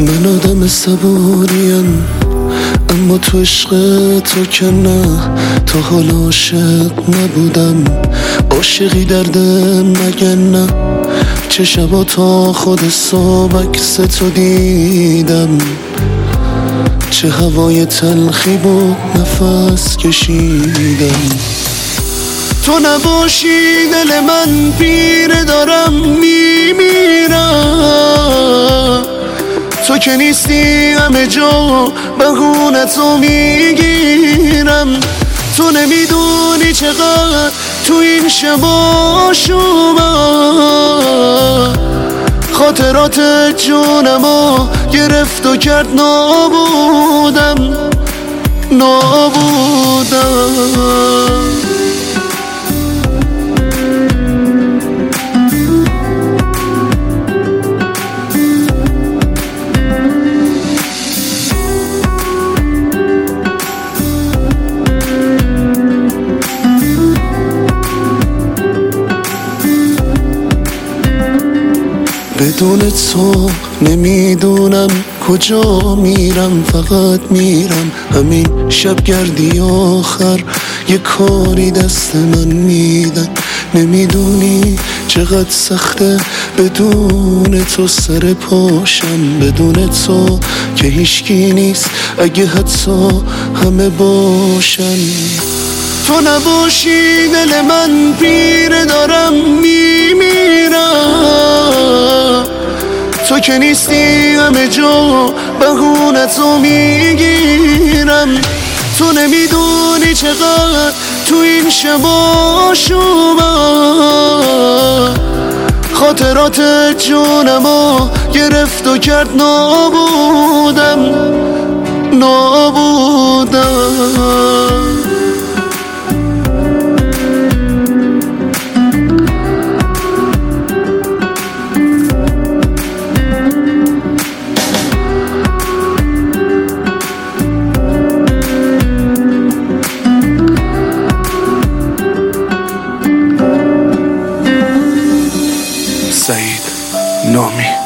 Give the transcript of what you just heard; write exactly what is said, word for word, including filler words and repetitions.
من آدم صبوریم، اما تو عشق تو که نه. تا حالا عاشق نبودم، عاشقی درده مگه نه. چه شبا تا خود صبح عکس تو دیدم، چه هوای تلخی بود نفس کشیدم. تو نباشی دل من پیر دارم میمیرم. تو که نیستی همه جا بهونه تو میگیرم. تو نمیدونی چقدر تو این شبا شومم، خاطرات جونمو گرفت و کرد نابودم نابودم. بدون تو نمیدونم کجا میرم، فقط میرم همین شب گردی آخر یه کاری دست من میدن. نمیدونی چقدر سخته بدون تو سر پاشم، بدون تو که هیچکی نیست اگه حتی همه باشن. تو نباشی دل من پیر دارم میمیرم. تو که نیستی همه جا بهونه تو میگیرم. تو نمیدونی چقدر تو این شبا شومم، خاطرات جونمو گرفت و کرد نابودم نابودم. سعید نامی.